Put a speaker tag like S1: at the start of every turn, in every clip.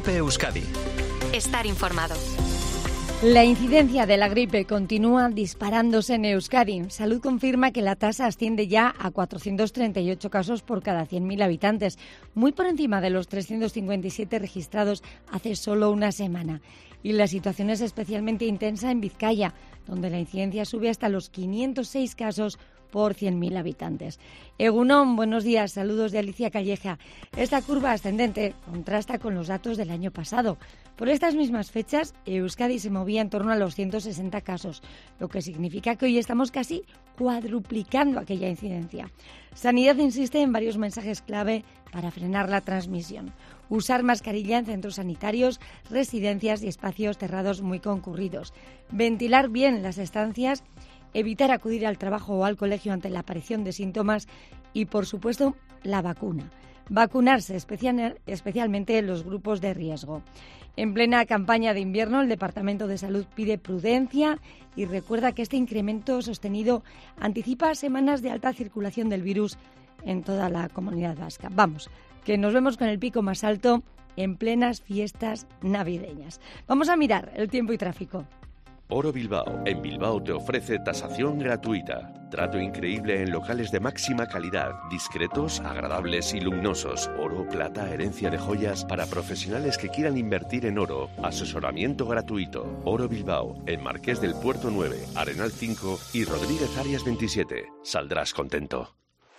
S1: COPE Euskadi.
S2: Estar informado.
S3: La incidencia de la gripe continúa disparándose en Euskadi. Salud confirma que la tasa asciende ya a 438 casos por cada 100.000 habitantes, muy por encima de los 357 registrados hace solo una semana. Y la situación es especialmente intensa en Vizcaya, donde la incidencia sube hasta los 506 casos por 100.000 habitantes. Egunon, buenos días, saludos de Alicia Calleja. Esta curva ascendente contrasta con los datos del año pasado. Por estas mismas fechas, Euskadi se movía en torno a los 160 casos, lo que significa que hoy estamos casi cuadruplicando aquella incidencia. Sanidad insiste en varios mensajes clave para frenar la transmisión. Usar mascarilla en centros sanitarios, residencias y espacios cerrados muy concurridos. Ventilar bien las estancias, evitar acudir al trabajo o al colegio ante la aparición de síntomas y, por supuesto, la vacuna. Vacunarse, especialmente en los grupos de riesgo. En plena campaña de invierno, el Departamento de Salud pide prudencia y recuerda que este incremento sostenido anticipa semanas de alta circulación del virus en toda la comunidad vasca. Vamos, que nos vemos con el pico más alto en plenas fiestas navideñas. Vamos a mirar el tiempo y tráfico.
S4: Oro Bilbao. En Bilbao te ofrece tasación gratuita. Trato increíble en locales de máxima calidad, discretos, agradables y luminosos. Oro, plata, herencia de joyas para profesionales que quieran invertir en oro. Asesoramiento gratuito. Oro Bilbao, en Marqués del Puerto 9, Arenal 5 y Rodríguez Arias 27. Saldrás contento.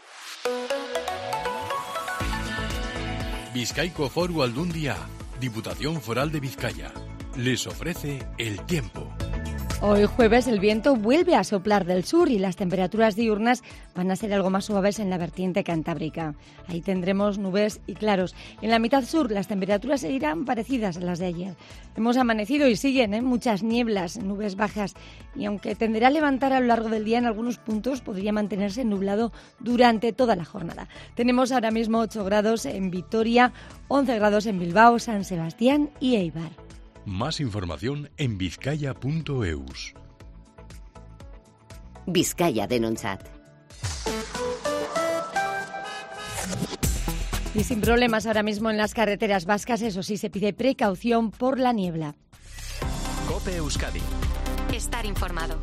S5: Bizkaiko Foru Aldundia, Diputación Foral de Vizcaya, les ofrece el tiempo.
S3: Hoy jueves el viento vuelve a soplar del sur y las temperaturas diurnas van a ser algo más suaves en la vertiente cantábrica. Ahí tendremos nubes y claros. En la mitad sur las temperaturas seguirán parecidas a las de ayer. Hemos amanecido y siguen muchas nieblas, nubes bajas, y aunque tenderá a levantar a lo largo del día en algunos puntos, podría mantenerse nublado durante toda la jornada. Tenemos ahora mismo 8 grados en Vitoria, 11 grados en Bilbao, San Sebastián y Eibar.
S5: Más información en vizcaya.eus.
S6: Vizcaya Denontzat.
S3: Y sin problemas ahora mismo en las carreteras vascas, eso sí, se pide precaución por la niebla.
S1: COPE Euskadi.
S2: Estar informado.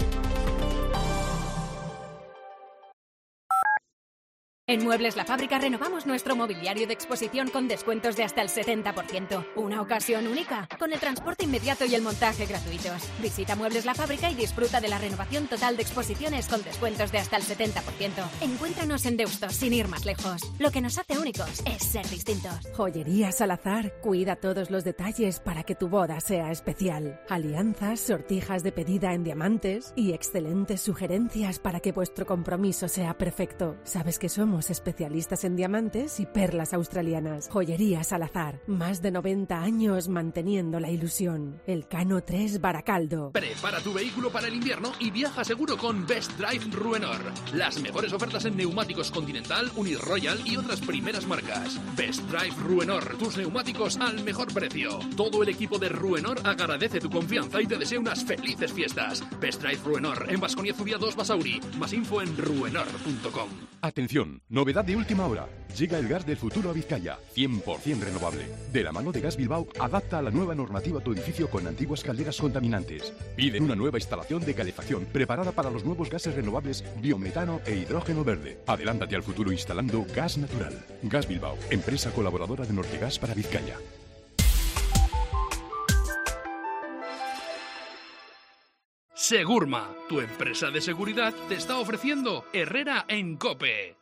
S7: En Muebles La Fábrica renovamos nuestro mobiliario de exposición con descuentos de hasta el 70%. Una ocasión única, con el transporte inmediato y el montaje gratuitos. Visita Muebles La Fábrica y disfruta de la renovación total de exposiciones con descuentos de hasta el 70%. Encuéntranos en Deusto, sin ir más lejos. Lo que nos hace únicos es ser distintos.
S8: Joyería Salazar cuida todos los detalles para que tu boda sea especial. Alianzas, sortijas de pedida en diamantes y excelentes sugerencias para que vuestro compromiso sea perfecto. Sabes que somos especialistas en diamantes y perlas australianas. Joyería Salazar, más de 90 años manteniendo la ilusión. Elcano 3 Baracaldo.
S9: Prepara tu vehículo para el invierno y viaja seguro con Best Drive Ruenor. Las mejores ofertas en neumáticos Continental, Uniroyal y otras primeras marcas. Best Drive Ruenor, tus neumáticos al mejor precio. Todo el equipo de Ruenor agradece tu confianza y te desea unas felices fiestas. Best Drive Ruenor, en Baskonia Zubia 2 Basauri. Más info en ruenor.com.
S10: Atención, novedad de última hora. Llega el gas del futuro a Vizcaya, 100% renovable. De la mano de Gas Bilbao, adapta a la nueva normativa tu edificio con antiguas calderas contaminantes. Pide una nueva instalación de calefacción preparada para los nuevos gases renovables, biometano e hidrógeno verde. Adelántate al futuro instalando gas natural. Gas Bilbao, empresa colaboradora de Nortegas para Vizcaya.
S9: Segurma, tu empresa de seguridad, te está ofreciendo Herrera en COPE.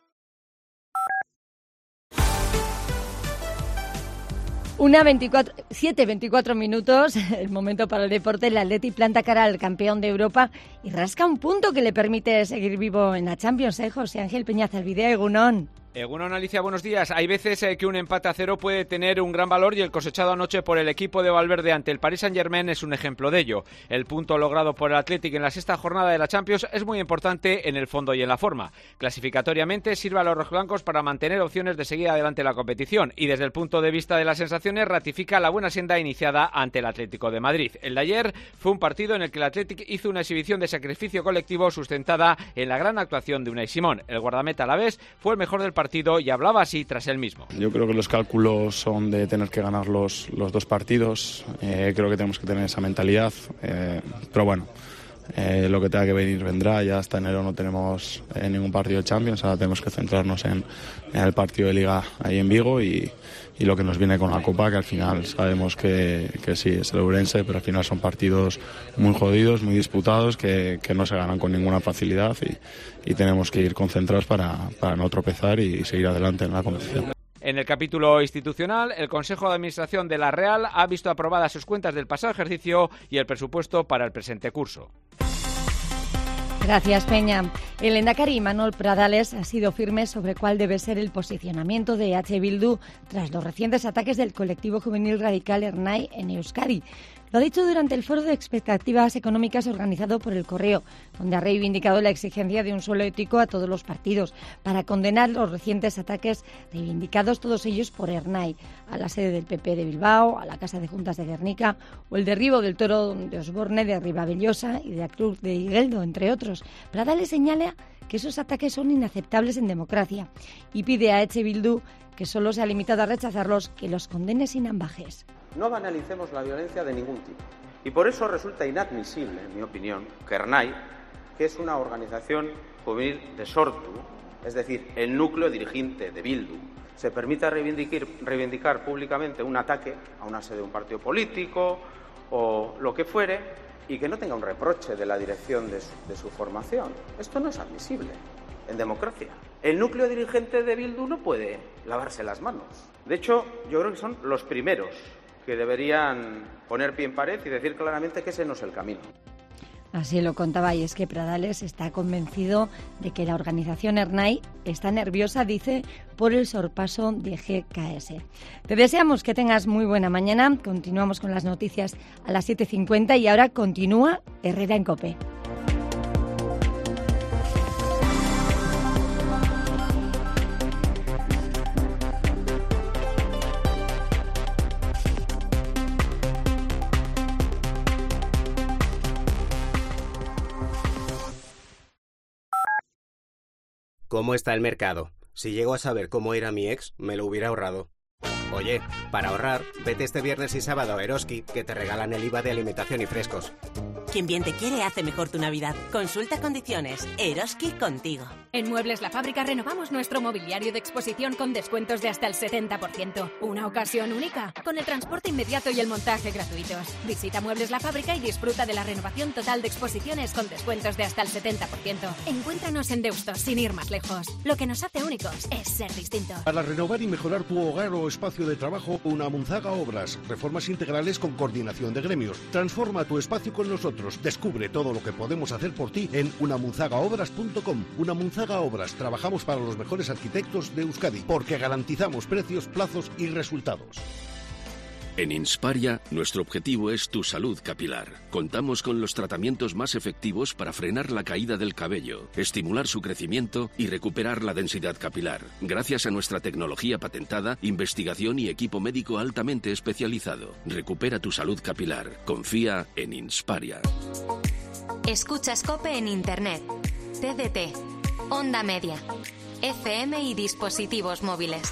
S3: 7:24 minutos, el momento para el deporte. El Atleti planta cara al campeón de Europa y rasca un punto que le permite seguir vivo en la Champions. José Ángel Peñazalvidea, Egunon.
S11: Egunon, Alicia, buenos días. Hay veces que un empate a 0 puede tener un gran valor y el cosechado anoche por el equipo de Valverde ante el Paris Saint-Germain es un ejemplo de ello. El punto logrado por el Athletic en la sexta jornada de la Champions es muy importante en el fondo y en la forma. Clasificatoriamente sirve a los rojiblancos para mantener opciones de seguir adelante la competición y desde el punto de vista de las sensaciones ratifica la buena senda iniciada ante el Atlético de Madrid. El de ayer fue un partido en el que el Athletic hizo una exhibición de sacrificio colectivo sustentada en la gran actuación de Unai Simón. El guardameta alavés fue el mejor del partido partido y hablaba así tras el mismo.
S6: Yo creo que los cálculos son de tener que ganar los 2 partidos. Creo que tenemos que tener esa mentalidad, pero bueno, lo que tenga que venir vendrá. Ya hasta enero no tenemos ningún partido de Champions, ahora tenemos que centrarnos en el partido de Liga ahí en Vigo y lo que nos viene con la Copa, que al final sabemos que sí, es el Ourense, pero al final son partidos muy jodidos, muy disputados, que no se ganan con ninguna facilidad y tenemos que ir concentrados para no tropezar y seguir adelante en la competición.
S11: En el capítulo institucional, el Consejo de Administración de la Real ha visto aprobadas sus cuentas del pasado ejercicio y el presupuesto para el presente curso.
S3: Gracias, Peña. El lehendakari Imanol Pradales ha sido firme sobre cuál debe ser el posicionamiento de EH Bildu tras los recientes ataques del colectivo juvenil radical Ernai en Euskadi. Lo ha dicho durante el foro de expectativas económicas organizado por El Correo, donde ha reivindicado la exigencia de un suelo ético a todos los partidos para condenar los recientes ataques reivindicados todos ellos por Ernai, a la sede del PP de Bilbao, a la Casa de Juntas de Guernica o el derribo del toro de Osborne de Ribavellosa y de la Cruz de Igueldo, entre otros. Pradales señala que esos ataques son inaceptables en democracia y pide a EH Bildu, que solo se ha limitado a rechazarlos, que los condene sin ambajes.
S12: No banalicemos la violencia de ningún tipo. Y por eso resulta inadmisible, en mi opinión, que Ernai, que es una organización juvenil de Sortu, es decir, el núcleo dirigente de Bildu, se permita reivindicar públicamente un ataque a una sede de un partido político o lo que fuere, y que no tenga un reproche de la dirección de su formación. Esto no es admisible en democracia. El núcleo dirigente de Bildu no puede lavarse las manos. De hecho, yo creo que son los primeros que deberían poner pie en pared y decir claramente que ese no es el camino.
S3: Así lo contaba, y es que Pradales está convencido de que la organización Ernai está nerviosa, dice, por el sorpaso de GKS. Te deseamos que tengas muy buena mañana. Continuamos con las noticias a las 7:50 y ahora continúa Herrera en COPE.
S13: ¿Cómo está el mercado? Si llego a saber cómo era mi ex, me lo hubiera ahorrado. Oye, para ahorrar, vete este viernes y sábado a Eroski, que te regalan el IVA de alimentación y frescos.
S14: Quien bien te quiere hace mejor tu Navidad. Consulta condiciones. Eroski contigo.
S7: En Muebles La Fábrica renovamos nuestro mobiliario de exposición con descuentos de hasta el 70%. Una ocasión única, con el transporte inmediato y el montaje gratuitos. Visita Muebles La Fábrica y disfruta de la renovación total de exposiciones con descuentos de hasta el 70%. Encuéntranos en Deusto, sin ir más lejos. Lo que nos hace únicos es ser distintos.
S15: Para renovar y mejorar tu hogar o espacio de trabajo, Unamunzaga Obras. Reformas integrales con coordinación de gremios. Transforma tu espacio con nosotros. Descubre todo lo que podemos hacer por ti en unamunzagaobras.com. Unamunzaga Obras. Trabajamos para los mejores arquitectos de Euskadi porque garantizamos precios, plazos y resultados.
S16: En Insparia, nuestro objetivo es tu salud capilar. Contamos con los tratamientos más efectivos para frenar la caída del cabello, estimular su crecimiento y recuperar la densidad capilar. Gracias a nuestra tecnología patentada, investigación y equipo médico altamente especializado. Recupera tu salud capilar. Confía en Insparia.
S2: Escuchas COPE en Internet, TDT, Onda Media, FM y dispositivos móviles.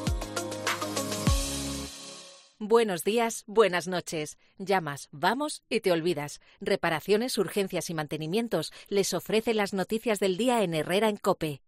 S8: Buenos días, buenas noches. Llamas, vamos y te olvidas. Reparaciones, urgencias y mantenimientos les ofrece las noticias del día en Herrera en COPE.